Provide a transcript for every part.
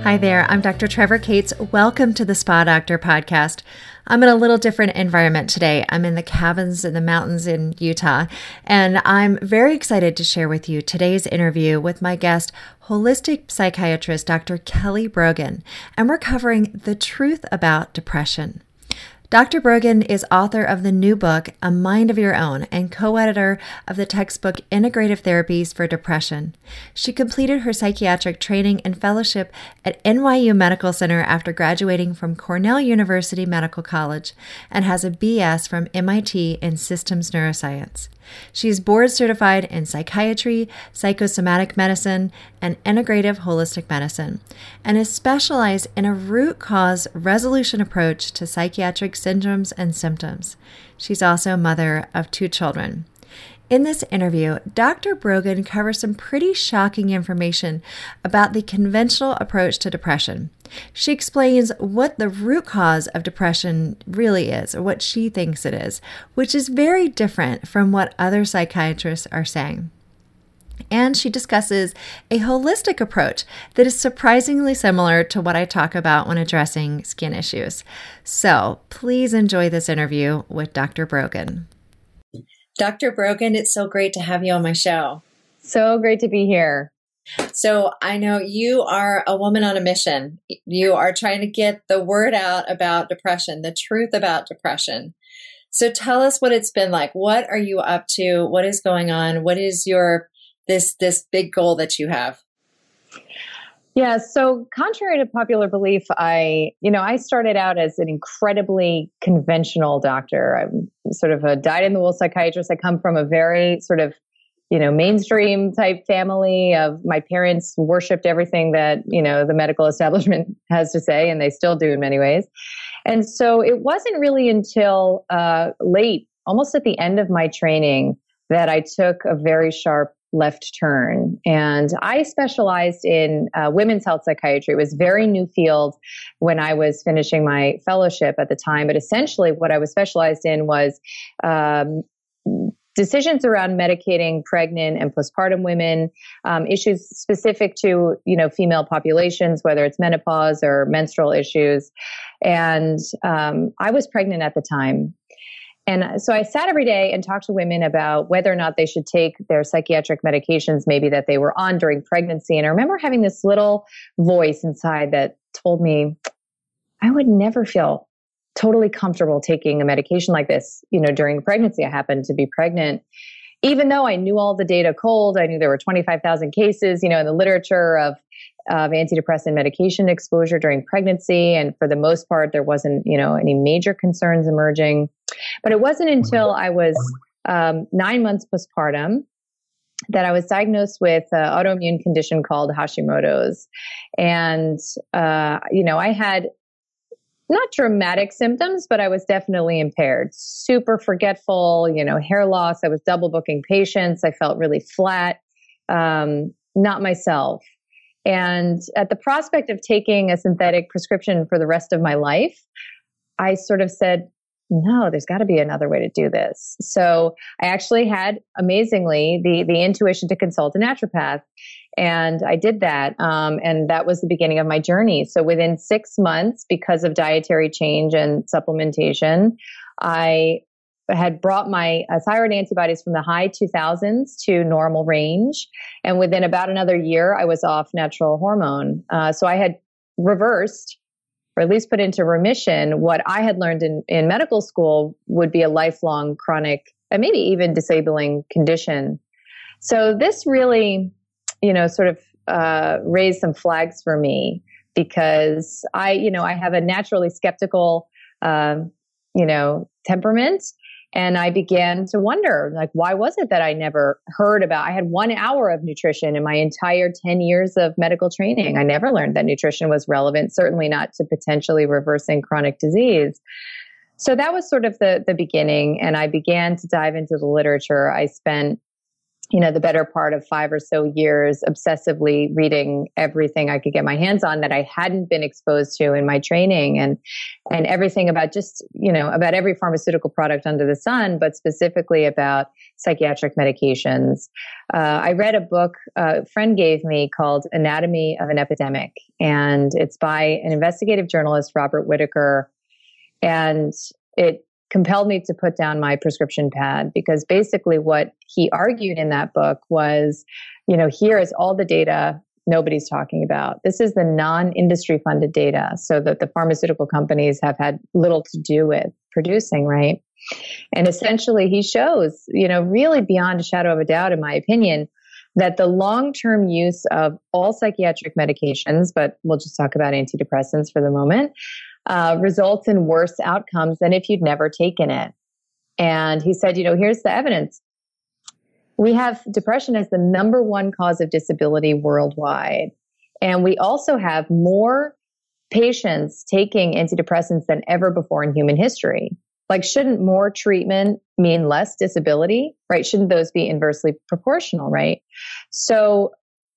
Hi there, I'm Dr. Trevor Cates. Welcome to the Spa Doctor podcast. I'm in a little different environment today. I'm in the cabins in the mountains in Utah, and I'm very excited to share with you today's interview with my guest, holistic psychiatrist Dr. Kelly Brogan, and we're covering the truth about depression. Dr. Brogan is author of the new book, A Mind of Your Own, and co-editor of the textbook Integrative Therapies for Depression. She completed her psychiatric training and fellowship at NYU Medical Center after graduating from Cornell University Medical College and has a BS from MIT in Systems Neuroscience. She is board certified in psychiatry, psychosomatic medicine, and integrative holistic medicine, and is specialized in a root cause resolution approach to psychiatric syndromes and symptoms. She's also a mother of 2 children. In this interview, Dr. Brogan covers some pretty shocking information about the conventional approach to depression. She explains what the root cause of depression really is, or what she thinks it is, which is very different from what other psychiatrists are saying. And she discusses a holistic approach that is surprisingly similar to what I talk about when addressing skin issues. So please enjoy this interview with Dr. Brogan. Dr. Brogan, it's so great to have you on my show. So great to be here. So I know you are a woman on a mission. You are trying to get the word out about depression, the truth about depression. So tell us what it's been like. What are you up to? What is going on? What is your this big goal that you have? Yeah, so contrary to popular belief, I started out as an incredibly conventional doctor. I'm sort of a dyed-in-the-wool psychiatrist. I come from a very sort of, mainstream type family of my parents worshipped everything that, the medical establishment has to say, and they still do in many ways. And so it wasn't really until late, almost at the end of my training, that I took a very sharp left turn. And I specialized in women's health psychiatry. It was a very new field when I was finishing my fellowship at the time. But essentially what I was specialized in was decisions around medicating pregnant and postpartum women, issues specific to, female populations, whether it's menopause or menstrual issues. And I was pregnant at the time. And so I sat every day and talked to women about whether or not they should take their psychiatric medications, maybe that they were on during pregnancy. And I remember having this little voice inside that told me, I would never feel totally comfortable taking a medication like this, during pregnancy. I happened to be pregnant. Even though I knew all the data cold, I knew there were 25,000 cases, in the literature of antidepressant medication exposure during pregnancy. And for the most part, there wasn't, any major concerns emerging. But it wasn't until I was 9 months postpartum that I was diagnosed with an autoimmune condition called Hashimoto's. And, I had not dramatic symptoms, but I was definitely impaired, super forgetful, hair loss. I was double booking patients. I felt really flat, not myself. And at the prospect of taking a synthetic prescription for the rest of my life, I sort of said, no, there's got to be another way to do this. So I actually had, amazingly, the intuition to consult a naturopath. And I did that. And that was the beginning of my journey. So within 6 months, because of dietary change and supplementation, I had brought my thyroid antibodies from the high 2000s to normal range. And within about another year, I was off natural hormone. So I had reversed, or at least put into remission, what I had learned in medical school would be a lifelong chronic and maybe even disabling condition. So this really, sort of raised some flags for me, because I have a naturally skeptical, temperament. And I began to wonder, why was it that I never heard about? I had 1 hour of nutrition in my entire 10 years of medical training. I never learned that nutrition was relevant, certainly not to potentially reversing chronic disease. So that was sort of the beginning. And I began to dive into the literature. I spent the better part of 5 or so years obsessively reading everything I could get my hands on that I hadn't been exposed to in my training, and everything about just, about every pharmaceutical product under the sun, but specifically about psychiatric medications. I read a book a friend gave me called Anatomy of an Epidemic, and it's by an investigative journalist, Robert Whitaker. And it compelled me to put down my prescription pad, because basically what he argued in that book was, here is all the data nobody's talking about. This is the non-industry funded data, so that the pharmaceutical companies have had little to do with producing, right? And essentially he shows, really beyond a shadow of a doubt, in my opinion, that the long-term use of all psychiatric medications, but we'll just talk about antidepressants for the moment, results in worse outcomes than if you'd never taken it. And he said, here's the evidence. We have depression as the number one cause of disability worldwide. And we also have more patients taking antidepressants than ever before in human history. Like, shouldn't more treatment mean less disability, right? Shouldn't those be inversely proportional, right? So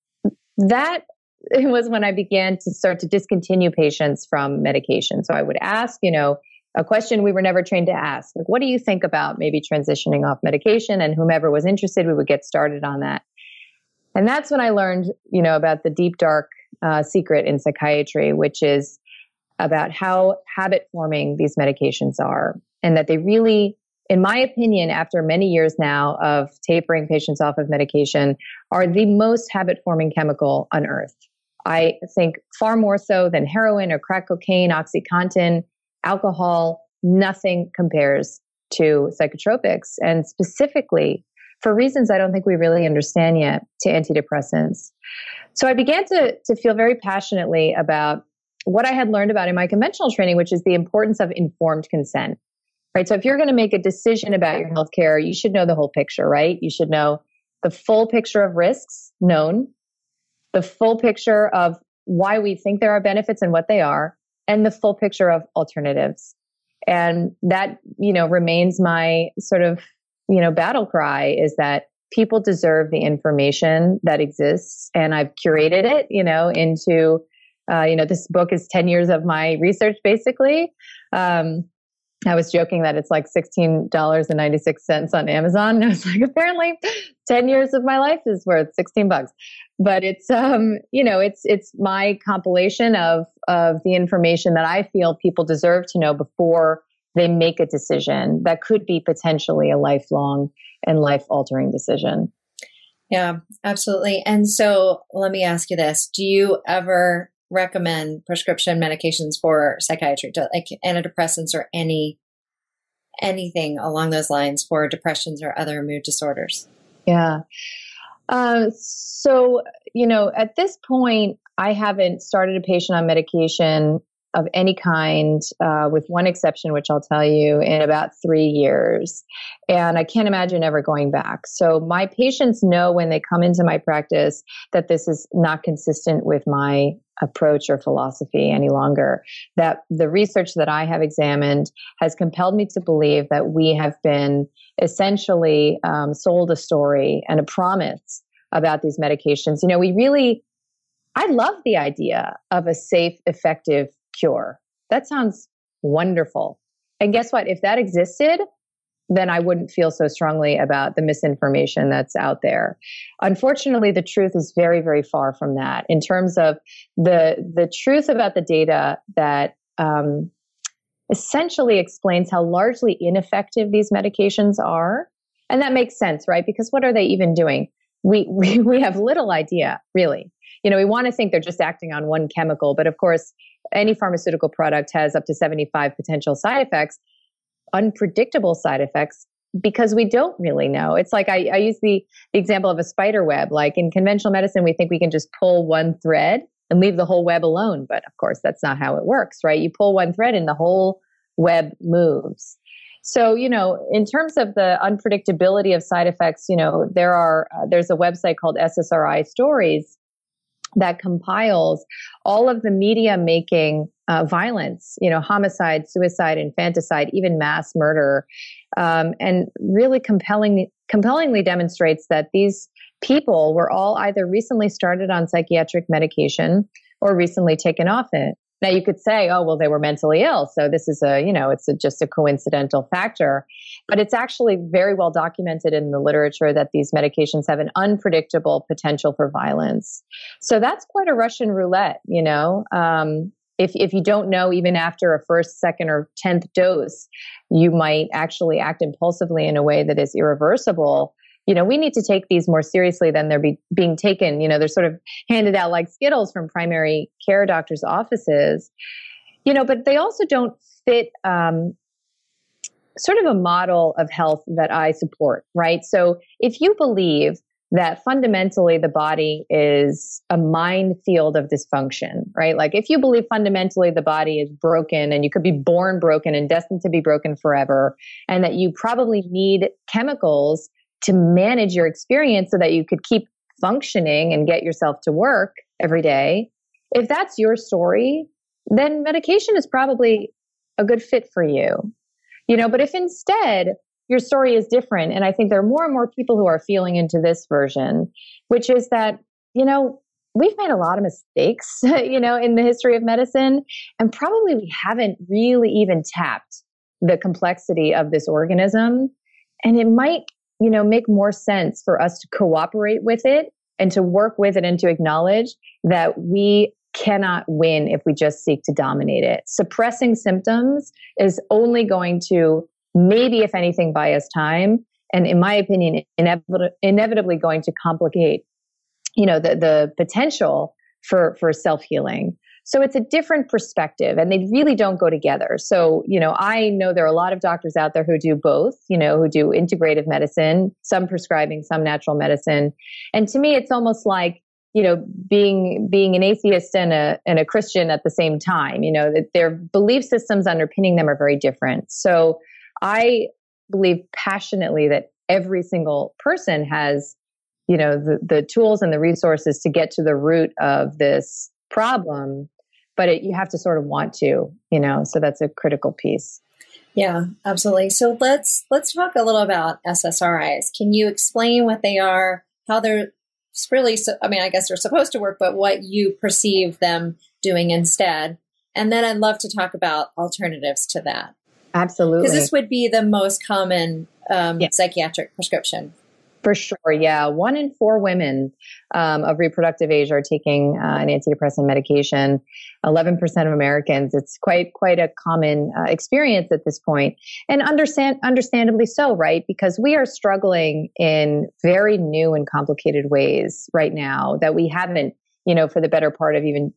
that it was when I began to start to discontinue patients from medication. So I would ask, a question we were never trained to ask. Like, what do you think about maybe transitioning off medication? And whomever was interested, we would get started on that. And that's when I learned, about the deep, dark secret in psychiatry, which is about how habit forming these medications are. And that they really, in my opinion, after many years now of tapering patients off of medication, are the most habit forming chemical on earth. I think far more so than heroin or crack cocaine, OxyContin, alcohol. Nothing compares to psychotropics, and specifically, for reasons I don't think we really understand yet, to antidepressants. So I began to feel very passionately about what I had learned about in my conventional training, which is the importance of informed consent. Right? So if you're going to make a decision about your healthcare, you should know the whole picture, right? You should know the full picture of risks known, the full picture of why we think there are benefits and what they are, and the full picture of alternatives. And that, remains my sort of, battle cry, is that people deserve the information that exists. And I've curated it, into, this book is 10 years of my research, basically. I was joking that it's like $16.96 on Amazon. And I was like, apparently 10 years of my life is worth $16. But it's, it's my compilation of the information that I feel people deserve to know before they make a decision that could be potentially a lifelong and life-altering decision. Yeah, absolutely. And so let me ask you this. Do you ever recommend prescription medications for psychiatry, like antidepressants or anything along those lines for depressions or other mood disorders? Yeah. So, at this point, I haven't started a patient on medication of any kind, with one exception, which I'll tell you, in about 3 years. And I can't imagine ever going back. So my patients know when they come into my practice that this is not consistent with my approach or philosophy any longer. That the research that I have examined has compelled me to believe that we have been essentially sold a story and a promise about these medications. I love the idea of a safe, effective cure. That sounds wonderful. And guess what? If that existed, then I wouldn't feel so strongly about the misinformation that's out there. Unfortunately, the truth is very, very far from that. In terms of the truth about the data that essentially explains how largely ineffective these medications are. And that makes sense, right? Because what are they even doing? We have little idea, really. We want to think they're just acting on one chemical, but of course, any pharmaceutical product has up to 75 potential side effects, unpredictable side effects, because we don't really know. It's like I use the example of a spider web. Like in conventional medicine, we think we can just pull one thread and leave the whole web alone. But of course, that's not how it works, right? You pull one thread and the whole web moves. So, in terms of the unpredictability of side effects, there's a website called SSRI Stories that compiles all of the media making violence, homicide, suicide, infanticide, even mass murder and really compellingly demonstrates that these people were all either recently started on psychiatric medication or recently taken off it. Now you could say, oh, well, they were mentally ill. So this is just a coincidental factor, but it's actually very well documented in the literature that these medications have an unpredictable potential for violence. So that's quite a Russian roulette, If you don't know, even after a first, second, or 10th dose, you might actually act impulsively in a way that is irreversible. We need to take these more seriously than they're being taken. They're sort of handed out like Skittles from primary care doctors' offices, but they also don't fit sort of a model of health that I support, right? So if you believe that fundamentally the body is a minefield of dysfunction, right? Like if you believe fundamentally the body is broken and you could be born broken and destined to be broken forever, and that you probably need chemicals to manage your experience so that you could keep functioning and get yourself to work every day. If that's your story, then medication is probably a good fit for you. But if instead your story is different, and I think there are more and more people who are feeling into this version, which is that, we've made a lot of mistakes, in the history of medicine, and probably we haven't really even tapped the complexity of this organism. And it might make more sense for us to cooperate with it and to work with it and to acknowledge that we cannot win if we just seek to dominate it. Suppressing symptoms is only going to, maybe if anything, buy us time. And in my opinion, inevitably going to complicate, the potential for self-healing. So it's a different perspective, and they really don't go together. So, I know there are a lot of doctors out there who do both, who do integrative medicine, some prescribing, some natural medicine. And to me, it's almost like, being an atheist and a Christian at the same time, that their belief systems underpinning them are very different. So I believe passionately that every single person has, the tools and the resources to get to the root of this problem. But you have to sort of want to, so that's a critical piece. Yeah, absolutely. So let's talk a little about SSRIs. Can you explain what they are, how they're really, I guess they're supposed to work, but what you perceive them doing instead? And then I'd love to talk about alternatives to that. Absolutely. Because this would be the most common psychiatric prescription. For sure, yeah. 1 in 4 women of reproductive age are taking an antidepressant medication. 11% of Americans. It's quite a common experience at this point, and understandably so, right? Because we are struggling in very new and complicated ways right now that we haven't, for the better part of even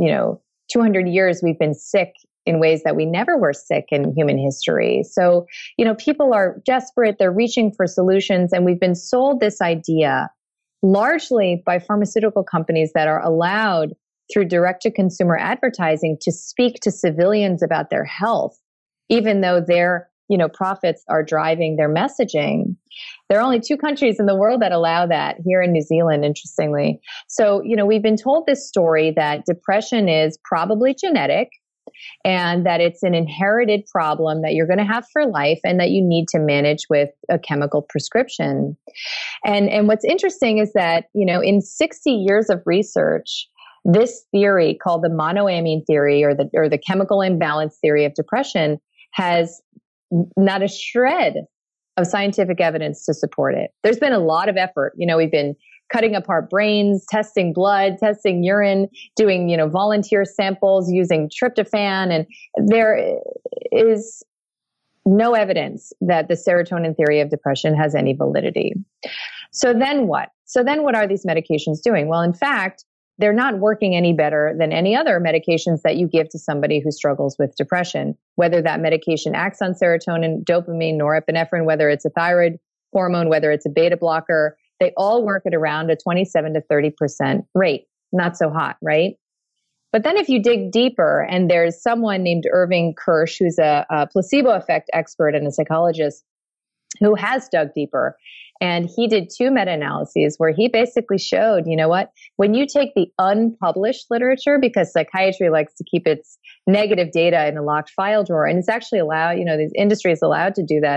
200 years. We've been sick in ways that we never were sick in human history. So, people are desperate, they're reaching for solutions, and we've been sold this idea largely by pharmaceutical companies that are allowed through direct-to-consumer advertising to speak to civilians about their health, even though their profits are driving their messaging. There are only 2 countries in the world that allow that, here in New Zealand, interestingly. So, we've been told this story that depression is probably genetic, and that it's an inherited problem that you're going to have for life and that you need to manage with a chemical prescription. And what's interesting is that, in 60 years of research, this theory called the monoamine theory or the chemical imbalance theory of depression has not a shred of scientific evidence to support it. There's been a lot of effort. We've been cutting apart brains, testing blood, testing urine, doing, volunteer samples using tryptophan. And there is no evidence that the serotonin theory of depression has any validity. So then what? What are these medications doing? Well, in fact, they're not working any better than any other medications that you give to somebody who struggles with depression, whether that medication acts on serotonin, dopamine, norepinephrine, whether it's a thyroid hormone, whether it's a beta blocker. They all work at around a 27 to 30% rate. Not so hot, right? But then if you dig deeper, and there's someone named Irving Kirsch, who's a placebo effect expert and a psychologist who has dug deeper. And he did 2 meta-analyses where he basically showed, when you take the unpublished literature, because psychiatry likes to keep its negative data in a locked file drawer, and it's actually allowed, the industry is allowed to do that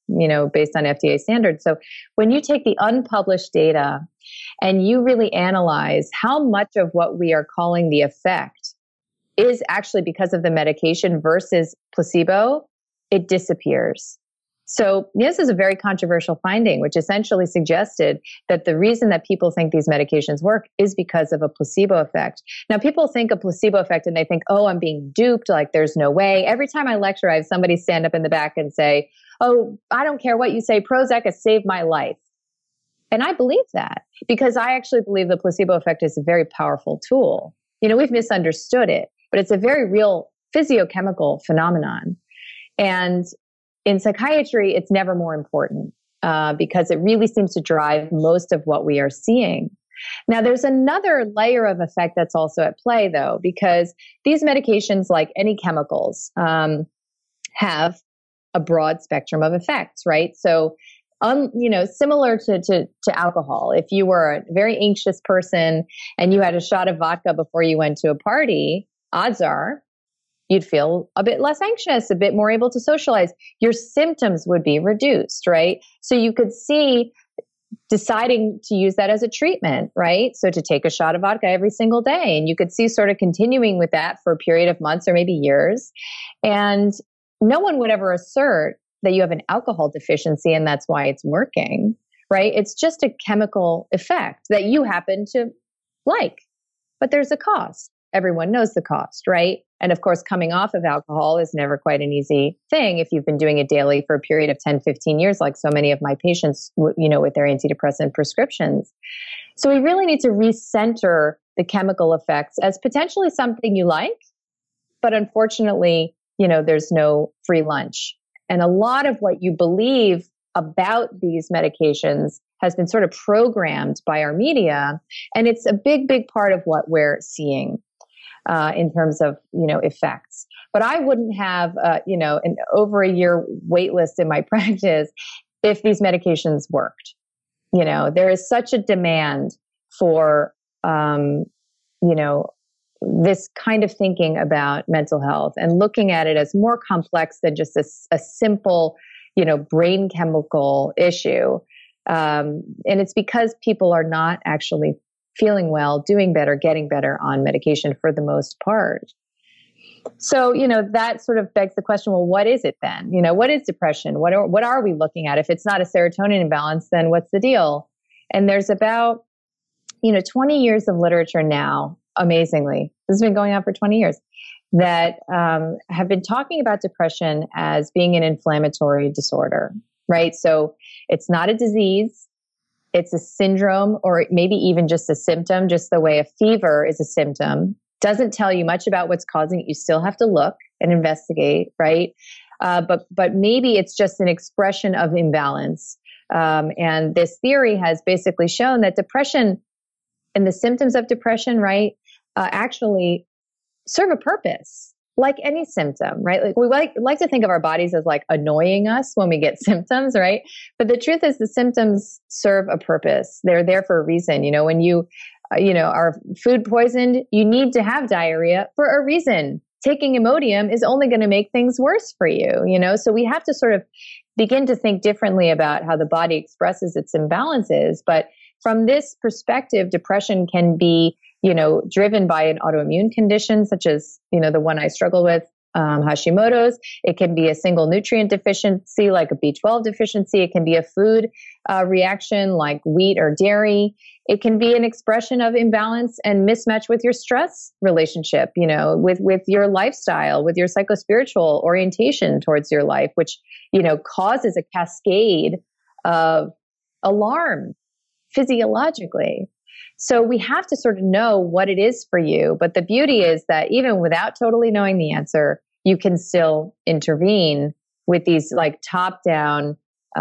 based on FDA standards. So when you take the unpublished data and you really analyze how much of what we are calling the effect is actually because of the medication versus placebo, it disappears. So this is a very controversial finding, which essentially suggested that the reason that people think these medications work is because of a placebo effect. Now, people think a placebo effect and they think, oh, I'm being duped. Like, there's no way. Every time I lecture, I have somebody stand up in the back and say, oh, I don't care what you say. Prozac has saved my life. And I believe that because I actually believe the placebo effect is a very powerful tool. We've misunderstood it, but it's a very real physiochemical phenomenon. And in psychiatry, it's never more important because it really seems to drive most of what we are seeing. Now, there's another layer of effect that's also at play, though, because these medications, like any chemicals, have a broad spectrum of effects, right? So, similar to alcohol, if you were a very anxious person and you had a shot of vodka before you went to a party, odds are you'd feel a bit less anxious, a bit more able to socialize. Your symptoms would be reduced, right? So you could see deciding to use that as a treatment, right? So to take a shot of vodka every single day, and you could see sort of continuing with that for a period of months or maybe years. And no one would ever assert that you have an alcohol deficiency and that's why it's working, right? It's just a chemical effect that you happen to like, but there's a cost. Everyone knows the cost, right? And of course, coming off of alcohol is never quite an easy thing if you've been doing it daily for a period of 10, 15 years, like so many of my patients, with their antidepressant prescriptions. So we really need to recenter the chemical effects as potentially something you like, but unfortunately, there's no free lunch. And a lot of what you believe about these medications has been sort of programmed by our media. And it's a big, big part of what we're seeing. In terms of, effects. But I wouldn't have, an over a year wait list in my practice if these medications worked. There is such a demand for, this kind of thinking about mental health and looking at it as more complex than just a simple, brain chemical issue. And it's because people are not actually feeling well, doing better, getting better on medication for the most part. So, that sort of begs the question, well, what is it then? What is depression? What are we looking at? If it's not a serotonin imbalance, then what's the deal? And there's about, 20 years of literature now, amazingly, this has been going on for 20 years, that have been talking about depression as being an inflammatory disorder, right? So it's not a disease. It's a syndrome or maybe even just a symptom, just the way a fever is a symptom. Doesn't tell you much about what's causing it. You still have to look and investigate, right? But maybe it's just an expression of imbalance. And this theory has basically shown that depression and the symptoms of depression, right, actually serve a purpose. Like any symptom, right? Like we like to think of our bodies as like annoying us when we get symptoms, right? But the truth is the symptoms serve a purpose. They're there for a reason. When you, are food poisoned, you need to have diarrhea for a reason. Taking Imodium is only going to make things worse for you, So we have to sort of begin to think differently about how the body expresses its imbalances. But from this perspective, depression can be driven by an autoimmune condition, such as, the one I struggle with, Hashimoto's. It can be a single nutrient deficiency, like a B12 deficiency. It can be a food reaction, like wheat or dairy. It can be an expression of imbalance and mismatch with your stress relationship, with your lifestyle, with your psychospiritual orientation towards your life, which, causes a cascade of alarm physiologically. So we have to sort of know what it is for you. But the beauty is that even without totally knowing the answer, you can still intervene with these like top-down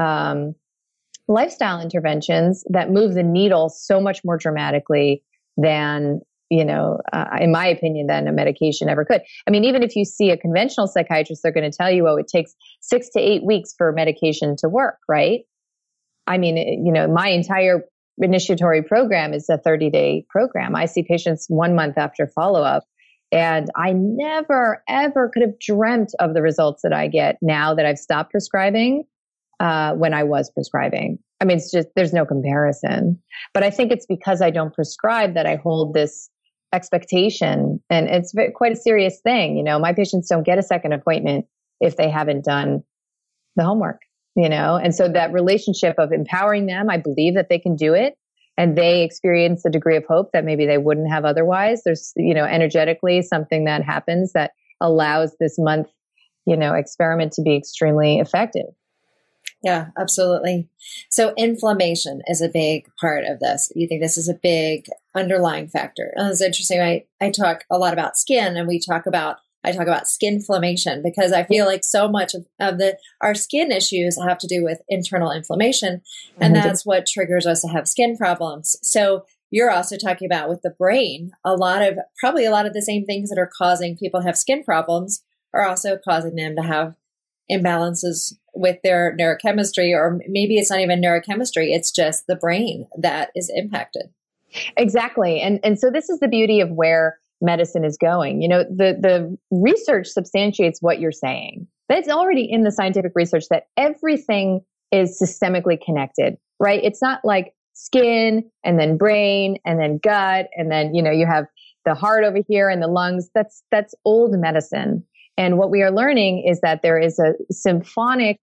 lifestyle interventions that move the needle so much more dramatically than, in my opinion, than a medication ever could. I mean, even if you see a conventional psychiatrist, they're going to tell you, oh, it takes 6 to 8 weeks for medication to work, right? I mean, my entire initiatory program is a 30-day program. I see patients 1 month after follow-up, and I never, ever could have dreamt of the results that I get now that I've stopped prescribing. when I was prescribing. I mean, it's just, there's no comparison. But I think it's because I don't prescribe that I hold this expectation. And it's quite a serious thing. My patients don't get a second appointment if they haven't done the homework, And so that relationship of empowering them, I believe that they can do it. And they experience a degree of hope that maybe they wouldn't have otherwise. There's, energetically something that happens that allows this month, experiment to be extremely effective. Yeah, absolutely. So inflammation is a big part of this. You think this is a big underlying factor? And it's interesting. I talk a lot about skin, and I talk about skin inflammation, because I feel like so much of our skin issues have to do with internal inflammation, and that's what triggers us to have skin problems. So you're also talking about with the brain, probably a lot of the same things that are causing people to have skin problems are also causing them to have imbalances with their neurochemistry, or maybe it's not even neurochemistry, it's just the brain that is impacted. Exactly. And so this is the beauty of where medicine is going. The research substantiates what you're saying. That's already in the scientific research, that everything is systemically connected, right? It's not like skin and then brain and then gut. And then, you have the heart over here and the lungs. That's old medicine. And what we are learning is that there is a symphonic,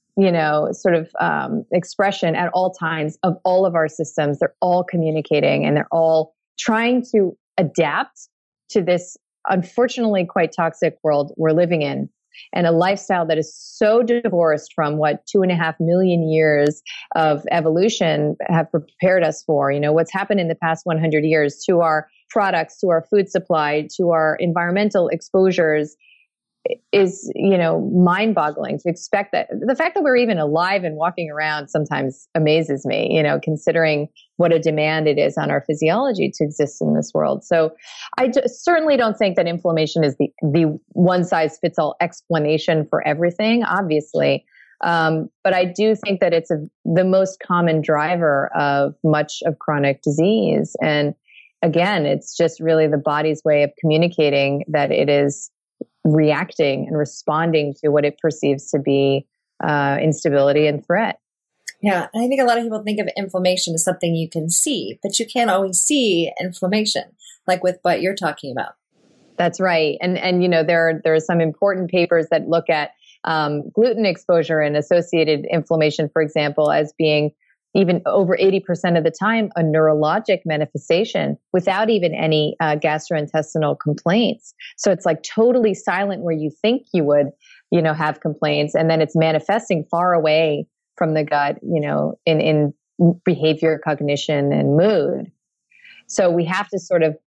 expression at all times of all of our systems. They're all communicating, and they're all trying to adapt to this, unfortunately, quite toxic world we're living in, and a lifestyle that is so divorced from what 2.5 million years of evolution have prepared us for. What's happened in the past 100 years to our products, to our food supply, to our environmental exposures is, mind-boggling to expect that. The fact that we're even alive and walking around sometimes amazes me, considering what a demand it is on our physiology to exist in this world. So I certainly don't think that inflammation is the one-size-fits-all explanation for everything, obviously. But I do think that it's the most common driver of much of chronic disease. And again, it's just really the body's way of communicating that it is reacting and responding to what it perceives to be instability and threat. Yeah. And I think a lot of people think of inflammation as something you can see, but you can't always see inflammation, like with what you're talking about. That's right. And there are some important papers that look at gluten exposure and associated inflammation, for example, as being even over 80% of the time a neurologic manifestation without even any gastrointestinal complaints. So it's like totally silent where you think you would, have complaints, and then it's manifesting far away from the gut, in behavior, cognition, and mood. So we have to sort of,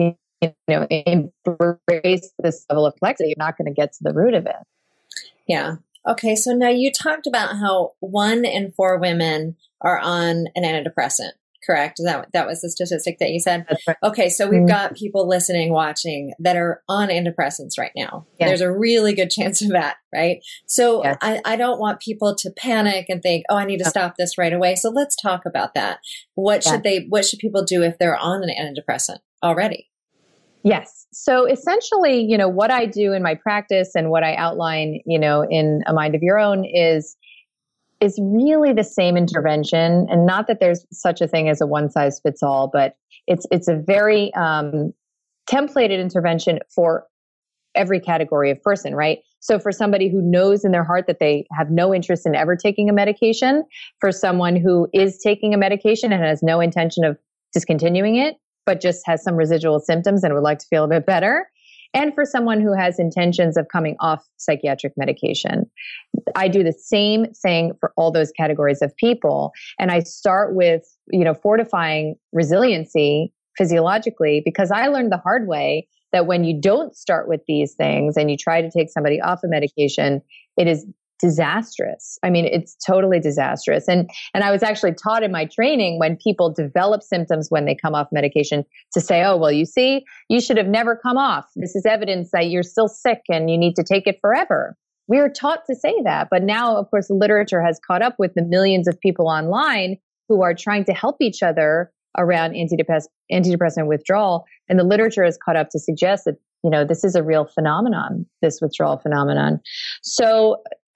embrace this level of complexity. You're not going to get to the root of it. Yeah. Okay. So now you talked about how 1 in 4 women are on an antidepressant, correct? That was the statistic that you said? That's right. Okay. So we've got people listening, watching that are on antidepressants right now. Yeah. There's a really good chance of that, right? So yes. I don't want people to panic and think, oh, I need to stop this right away. So let's talk about that. What should people do if they're on an antidepressant already? Yes. So essentially, what I do in my practice and what I outline, in A Mind of Your Own is really the same intervention. And not that there's such a thing as a one size fits all, but it's a very templated intervention for every category of person, right? So for somebody who knows in their heart that they have no interest in ever taking a medication, for someone who is taking a medication and has no intention of discontinuing it, but just has some residual symptoms and would like to feel a bit better. And for someone who has intentions of coming off psychiatric medication. I do the same thing for all those categories of people. And I start with, fortifying resiliency physiologically, because I learned the hard way that when you don't start with these things and you try to take somebody off a medication, it is disastrous. I mean, it's totally disastrous. And I was actually taught in my training, when people develop symptoms when they come off medication, to say, oh, well, you see, you should have never come off. This is evidence that you're still sick and you need to take it forever. We are taught to say that. But now, of course, the literature has caught up with the millions of people online who are trying to help each other around antidepressant withdrawal. And the literature has caught up to suggest that, this is a real phenomenon, this withdrawal phenomenon. So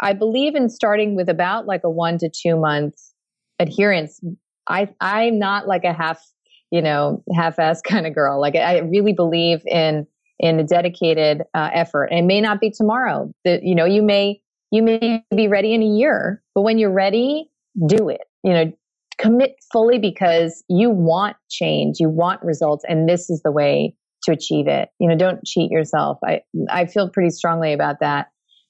I believe in starting with about like a 1 to 2 month adherence. I'm not like a half-ass kind of girl. Like I really believe in a dedicated effort. And it may not be tomorrow. That you may be ready in a year, but when you're ready, do it. Commit fully because you want change, you want results, and this is the way to achieve it. Don't cheat yourself. I feel pretty strongly about that.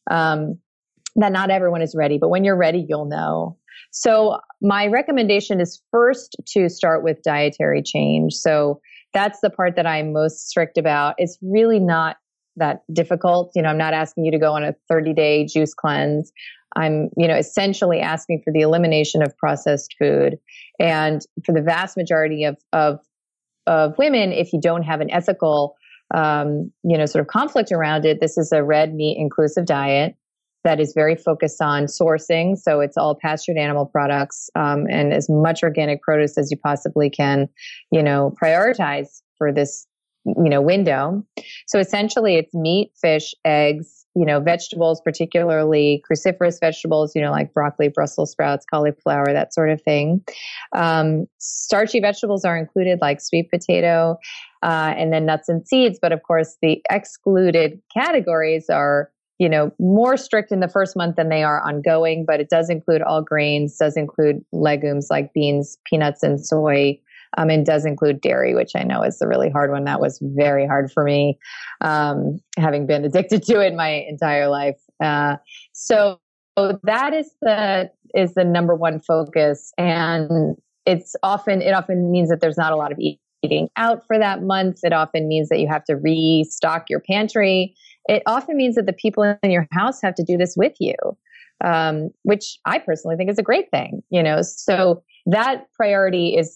That not everyone is ready, but when you're ready, you'll know. So my recommendation is first to start with dietary change. So that's the part that I'm most strict about. It's really not that difficult. I'm not asking you to go on a 30-day juice cleanse. I'm, essentially asking for the elimination of processed food. And for the vast majority of women, if you don't have an ethical, sort of conflict around it, this is a red meat inclusive diet that is very focused on sourcing. So it's all pastured animal products, and as much organic produce as you possibly can, prioritize for this, window. So essentially it's meat, fish, eggs, vegetables, particularly cruciferous vegetables, like broccoli, Brussels sprouts, cauliflower, that sort of thing. Starchy vegetables are included, like sweet potato, and then nuts and seeds. But of course, the excluded categories are, more strict in the first month than they are ongoing, but it does include all grains, does include legumes like beans, peanuts, and soy. And does include dairy, which I know is the really hard one. That was very hard for me, having been addicted to it my entire life. So that is the number one focus, and it often means that there's not a lot of eating out for that month. It often means that you have to restock your pantry. It often means that the people in your house have to do this with you, which I personally think is a great thing. So that priority is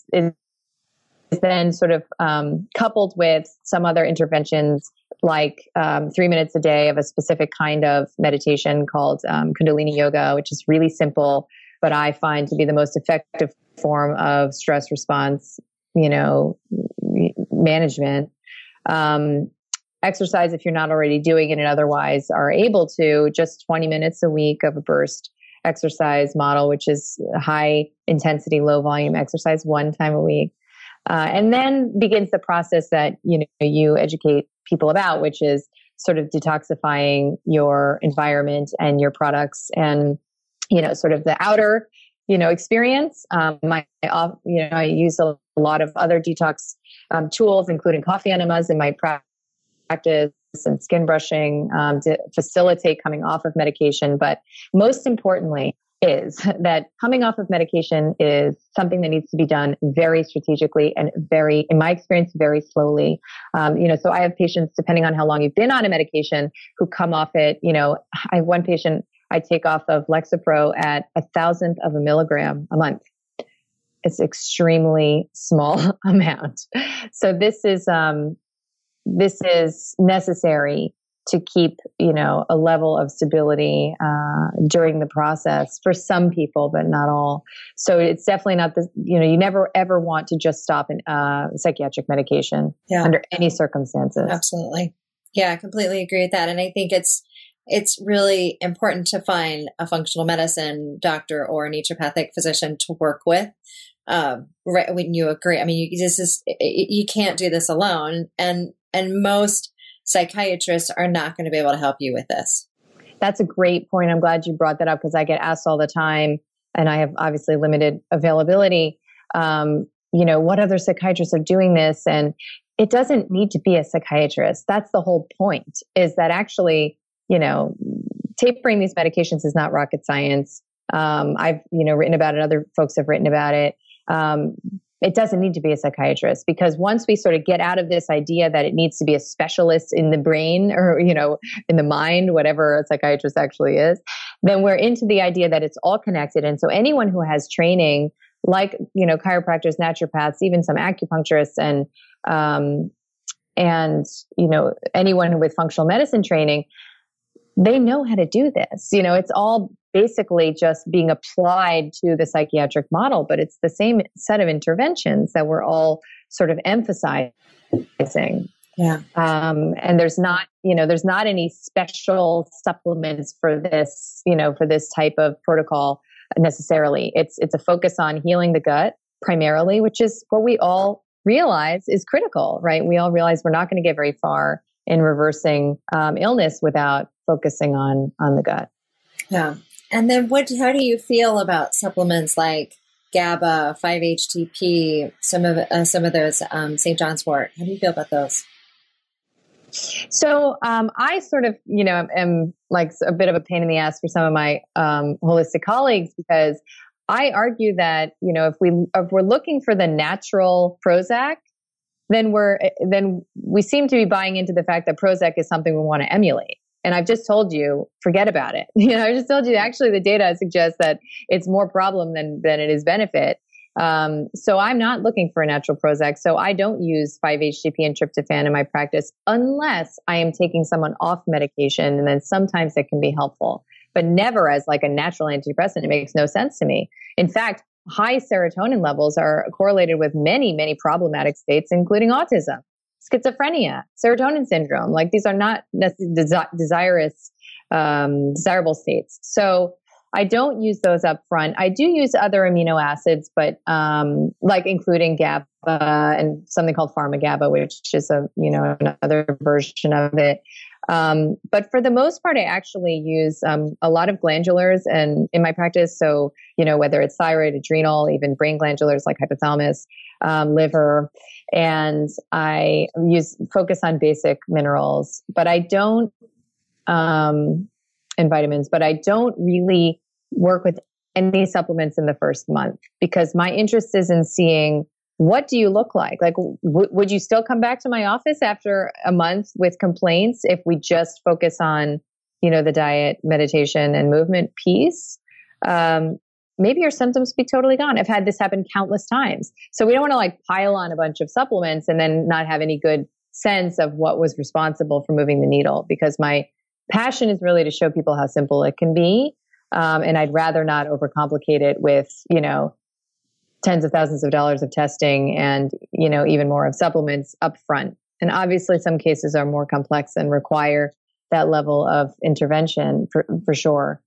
then sort of coupled with some other interventions like 3 minutes a day of a specific kind of meditation called Kundalini Yoga, which is really simple, but I find to be the most effective form of stress response, management. Exercise, if you're not already doing it and otherwise are able to, just 20 minutes a week of a burst exercise model, which is high intensity, low volume exercise 1 time a week. And then begins the process that, you educate people about, which is sort of detoxifying your environment and your products and, sort of the outer, experience. I use a lot of other detox tools, including coffee enemas in my practice and skin brushing to facilitate coming off of medication. But most importantly, is that coming off of medication is something that needs to be done very strategically and in my experience, very slowly. So I have patients, depending on how long you've been on a medication, who come off it. I have one patient I take off of Lexapro at 1,000th of a milligram a month. It's extremely small amount. So this is necessary to keep, a level of stability during the process for some people, but not all. So it's definitely not you never ever want to just stop psychiatric medication under any circumstances. Absolutely. Yeah, I completely agree with that. And I think it's really important to find a functional medicine doctor or a naturopathic physician to work with. Right when you agree, I mean, you can't do this alone, and most psychiatrists are not going to be able to help you with this. That's a great point. I'm glad you brought that up because I get asked all the time, and I have obviously limited availability. What other psychiatrists are doing this? And it doesn't need to be a psychiatrist. That's the whole point, is that actually, tapering these medications is not rocket science. I've, written about it. Other folks have written about it. It doesn't need to be a psychiatrist, because once we sort of get out of this idea that it needs to be a specialist in the brain or, in the mind, whatever a psychiatrist actually is, then we're into the idea that it's all connected. And so anyone who has training like, chiropractors, naturopaths, even some acupuncturists and anyone with functional medicine training, they know how to do this. It's all basically just being applied to the psychiatric model, but it's the same set of interventions that we're all sort of emphasizing. Yeah. And there's not, there's not any special supplements for this, for this type of protocol necessarily. It's a focus on healing the gut primarily, which is what we all realize is critical, right? We all realize we're not going to get very far in reversing illness without focusing on the gut. Yeah. And then how do you feel about supplements like GABA, 5-HTP, some of those, St. John's wort? How do you feel about those? So I sort of, am like a bit of a pain in the ass for some of my holistic colleagues, because I argue that, if we're looking for the natural Prozac, then we seem to be buying into the fact that Prozac is something we want to emulate. And I've just told you, forget about it. I just told you, actually, the data suggests that it's more problem than it is benefit. So I'm not looking for a natural Prozac. So I don't use 5-HTP and tryptophan in my practice unless I am taking someone off medication. And then sometimes it can be helpful, but never as like a natural antidepressant. It makes no sense to me. In fact, high serotonin levels are correlated with many, many problematic states, including autism, schizophrenia, serotonin syndrome. Like, these are not necessarily desirable states. So I don't use those up front. I do use other amino acids, but like including GABA and something called pharma-GABA, which is another version of it. But for the most part, I actually use a lot of glandulars and in my practice. So, whether it's thyroid, adrenal, even brain glandulars like hypothalamus, liver, and I focus on basic minerals, but I don't, and vitamins, but I don't really work with any supplements in the first month, because my interest is in seeing, what do you look like? Like, would you still come back to my office after a month with complaints if we just focus on, the diet, meditation, and movement piece? Maybe your symptoms will be totally gone. I've had this happen countless times. So we don't want to like pile on a bunch of supplements and then not have any good sense of what was responsible for moving the needle, because my passion is really to show people how simple it can be. And I'd rather not overcomplicate it with, tens of thousands of dollars of testing and, even more of supplements up front. And obviously some cases are more complex and require that level of intervention for sure.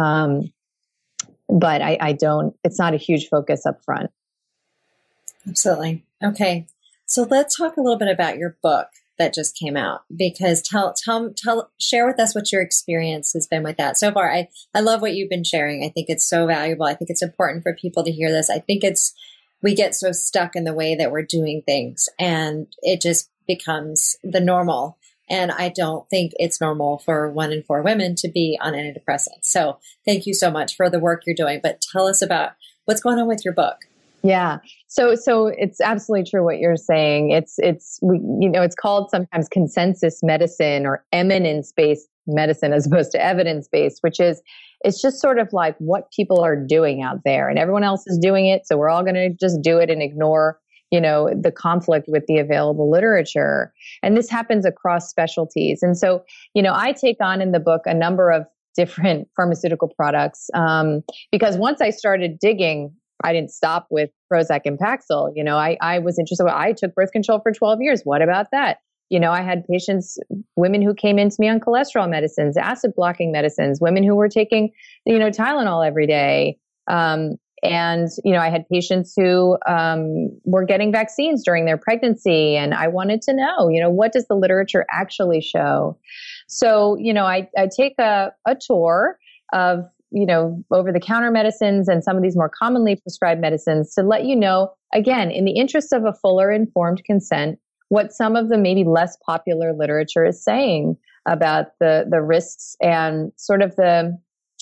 But I don't, it's not a huge focus up front. Absolutely. Okay. So let's talk a little bit about your book that just came out, because share with us what your experience has been with that so far. I love what you've been sharing. I think it's so valuable. I think it's important for people to hear this. I think we get so stuck in the way that we're doing things, and it just becomes the normal. And I don't think it's normal for 1 in 4 women to be on antidepressants. So thank you so much for the work you're doing, but tell us about what's going on with your book. Yeah. So it's absolutely true what you're saying. It's called sometimes consensus medicine or eminence-based medicine as opposed to evidence-based, which is, it's just sort of like what people are doing out there, and everyone else is doing it. So we're all going to just do it and ignore, the conflict with the available literature. And this happens across specialties. And so, I take on in the book a number of different pharmaceutical products, because once I started digging, I didn't stop with Prozac and Paxil. I was interested. I took birth control for 12 years. What about that? I had patients, women who came into me on cholesterol medicines, acid blocking medicines, women who were taking, Tylenol every day. And I had patients who were getting vaccines during their pregnancy. And I wanted to know, what does the literature actually show? So, I take a tour of, over-the-counter medicines and some of these more commonly prescribed medicines to let you know, again, in the interest of a fuller informed consent, what some of the maybe less popular literature is saying about the risks and sort of the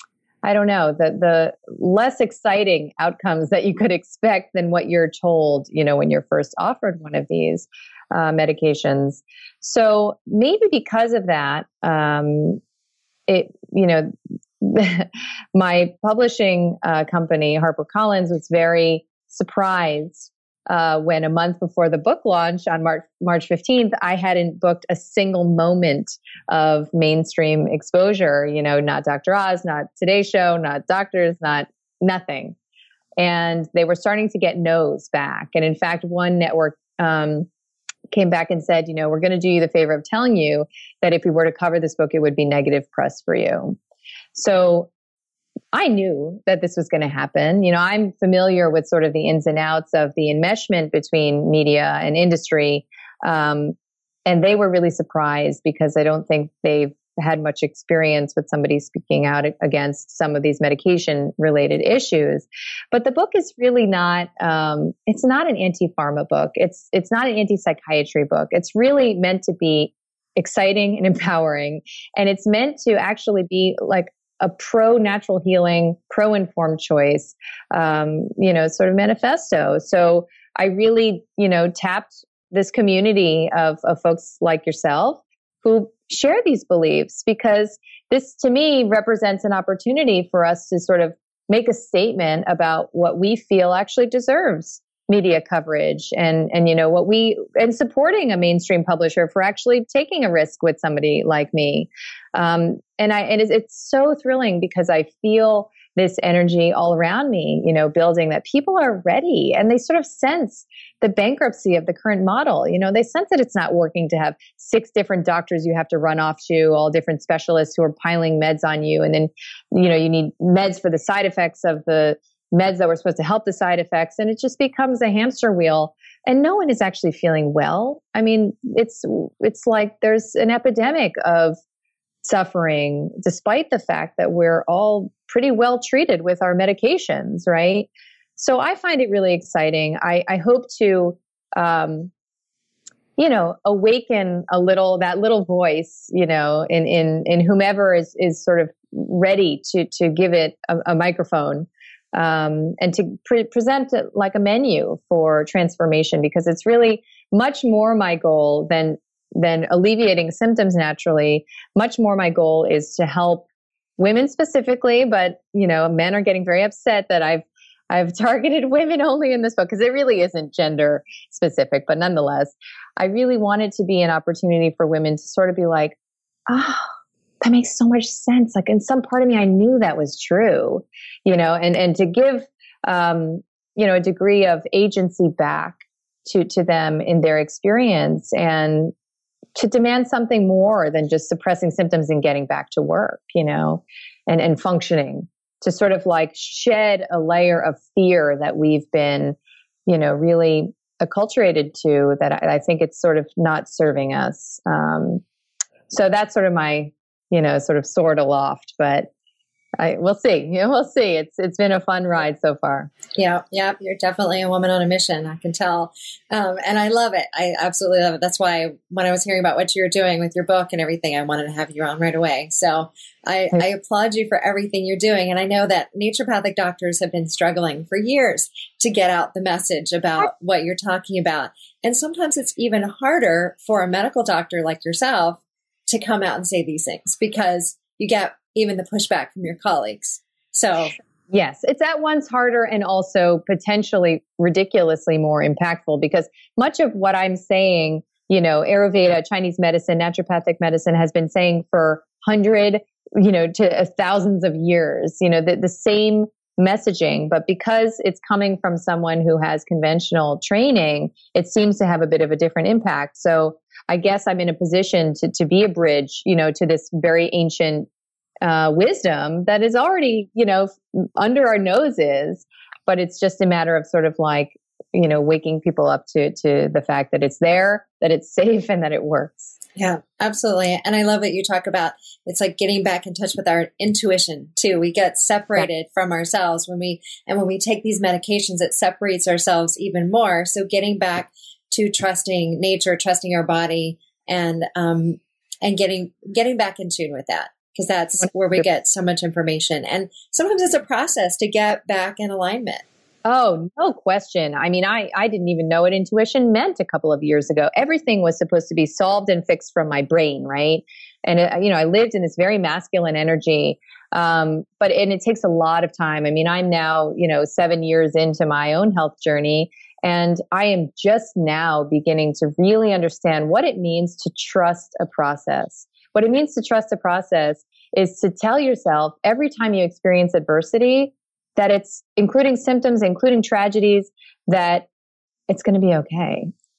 less exciting outcomes that you could expect than what you're told, when you're first offered one of these medications. So maybe because of that, my publishing company, HarperCollins, was very surprised when a month before the book launch on March 15th, I hadn't booked a single moment of mainstream exposure, not Dr. Oz, not Today Show, not doctors, nothing. And they were starting to get no's back. And in fact, one network came back and said, we're going to do you the favor of telling you that if we were to cover this book, it would be negative press for you. So I knew that this was going to happen. I'm familiar with sort of the ins and outs of the enmeshment between media and industry. And they were really surprised because I don't think they've had much experience with somebody speaking out against some of these medication related issues. But the book is really not, it's not an anti-pharma book. It's not an anti-psychiatry book. It's really meant to be exciting and empowering. And it's meant to actually be like a pro-natural healing, pro-informed choice, sort of manifesto. So I really, tapped this community of folks like yourself who share these beliefs, because this to me represents an opportunity for us to sort of make a statement about what we feel actually deserves media coverage and supporting a mainstream publisher for actually taking a risk with somebody like me. It's so thrilling because I feel this energy all around me, building, that people are ready and they sort of sense the bankruptcy of the current model. They sense that it's not working to have 6 different doctors you have to run off to, all different specialists who are piling meds on you. And then, you need meds for the side effects of the meds that were supposed to help the side effects. And it just becomes a hamster wheel and no one is actually feeling well. I mean, it's like there's an epidemic of suffering, despite the fact that we're all pretty well treated with our medications, right? So I find it really exciting. I hope to, awaken that little voice, in whomever is sort of ready to give it a microphone, and to present it like a menu for transformation, because it's really much more my goal than alleviating symptoms naturally. Much more my goal is to help women specifically, but men are getting very upset that I've targeted women only in this book, because it really isn't gender specific, but nonetheless, I really want it to be an opportunity for women to sort of be like, that makes so much sense. Like in some part of me, I knew that was true, and to give, a degree of agency back to them in their experience, and to demand something more than just suppressing symptoms and getting back to work, and functioning, to sort of like shed a layer of fear that we've been, really acculturated to, that I think it's sort of not serving us. So that's sort of my, sort of sword aloft, but we'll see. We'll see. It's been a fun ride so far. Yeah. You're definitely a woman on a mission, I can tell. And I love it. I absolutely love it. That's why when I was hearing about what you were doing with your book and everything, I wanted to have you on right away. So I applaud you for everything you're doing. And I know that naturopathic doctors have been struggling for years to get out the message about what you're talking about. And sometimes it's even harder for a medical doctor like yourself to come out and say these things, because you get even the pushback from your colleagues. So yes, it's at once harder and also potentially ridiculously more impactful, because much of what I'm saying, Ayurveda, Chinese medicine, naturopathic medicine has been saying for 100, to thousands of years, the same messaging, but because it's coming from someone who has conventional training, it seems to have a bit of a different impact. So I guess I'm in a position to be a bridge, to this very ancient wisdom that is already, under our noses, but it's just a matter of sort of like, waking people up to the fact that it's there, that it's safe, and that it works. Yeah, absolutely. And I love what you talk about. It's like getting back in touch with our intuition too. We get separated from ourselves when we take these medications, it separates ourselves even more. So getting back to trusting nature, trusting our body, and getting back in tune with that. Because that's where we get so much information. And sometimes it's a process to get back in alignment. Oh, no question. I mean, I didn't even know what intuition meant a couple of years ago. Everything was supposed to be solved and fixed from my brain, right? And, I lived in this very masculine energy. And it takes a lot of time. I mean, I'm now, 7 years into my own health journey, and I am just now beginning to really understand what it means to trust a process. What it means to trust a process is to tell yourself every time you experience adversity that it's, including symptoms, including tragedies, that it's going to be okay.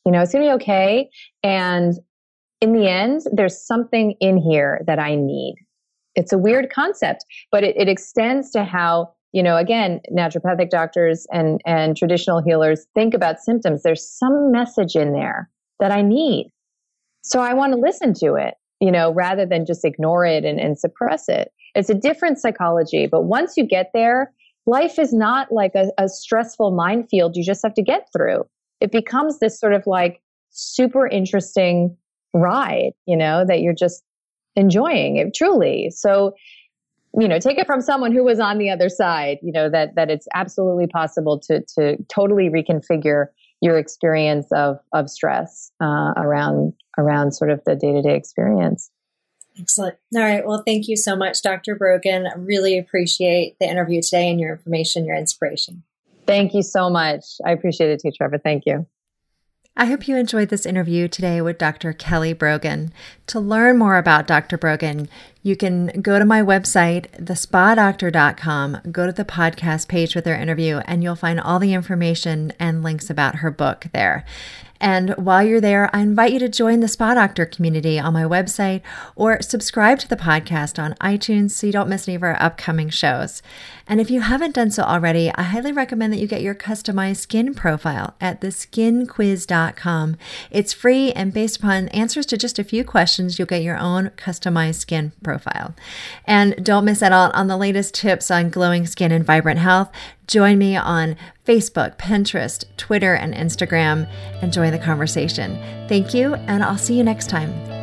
it's going to be okay. And in the end, there's something in here that I need. It's a weird concept, but it extends to how, again, naturopathic doctors and traditional healers think about symptoms. There's some message in there that I need. So I want to listen to it, rather than just ignore it and suppress it. It's a different psychology. But once you get there, life is not like a stressful minefield you just have to get through. It becomes this sort of like super interesting ride, that you're just enjoying it truly. So, take it from someone who was on the other side, that it's absolutely possible to totally reconfigure your experience of stress around sort of the day-to-day experience. Excellent. All right. Well, thank you so much, Dr. Brogan. I really appreciate the interview today and your information, your inspiration. Thank you so much. I appreciate it too, Trevor. Thank you. I hope you enjoyed this interview today with Dr. Kelly Brogan. To learn more about Dr. Brogan, you can go to my website, thespadoctor.com, go to the podcast page with her interview, and you'll find all the information and links about her book there. And while you're there, I invite you to join the Spa Doctor community on my website or subscribe to the podcast on iTunes so you don't miss any of our upcoming shows. And if you haven't done so already, I highly recommend that you get your customized skin profile at theskinquiz.com. It's free, and based upon answers to just a few questions, you'll get your own customized skin profile. And don't miss out on the latest tips on glowing skin and vibrant health. Join me on Facebook, Pinterest, Twitter, and Instagram, and join the conversation. Thank you, and I'll see you next time.